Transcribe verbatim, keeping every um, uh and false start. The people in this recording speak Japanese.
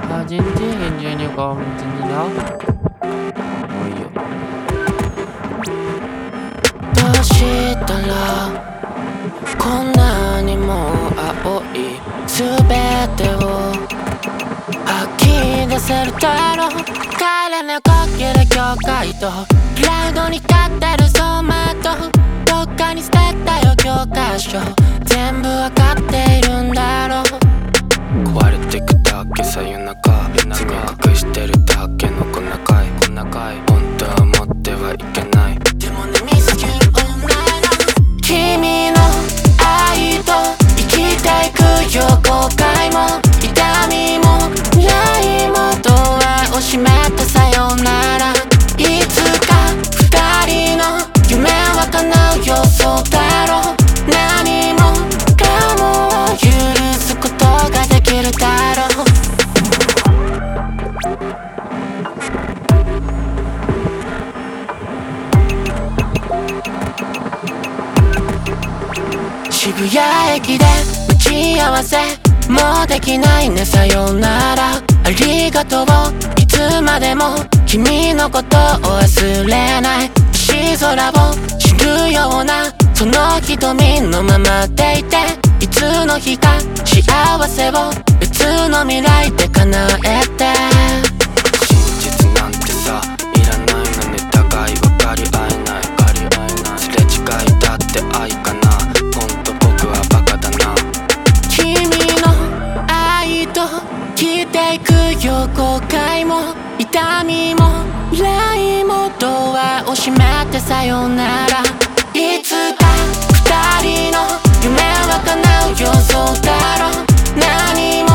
あ、全然変じゃねえか、別にな。もういいよ。 どうしたらこんなにも青い全てを吐き出せるだろう。帰れなかける教会とクラウドに立ってる走馬灯、どっかに捨てたよ教科書、全部わかっているんだろう。壊れてくだけさ夜中、罪隠してるだけの小仲い小仲い、本当は持ってはいけない、でもね見つける女の君の愛と生きていくよ。後悔も痛みもないもドアを閉めてさよなら、いつか二人の夢は叶うよ。そうだろう、何もかもを許すことができるだろう。渋谷駅で待ち合わせもうできないね、さよならありがとう、いつまでも君のことを忘れない。星空を知るようなその瞳のままでいて、いつの日か幸せを別の未来で叶えて。真実なんてさいらないのね、互い分かり合えない、分かり合えない、すれ違いだって愛かな、ほんと僕はバカだな。君の愛と消えていくよ。後悔も痛みも笑いもドアを閉めてさよなら、いつか二人の夢は叶うよ。そうだろう、何も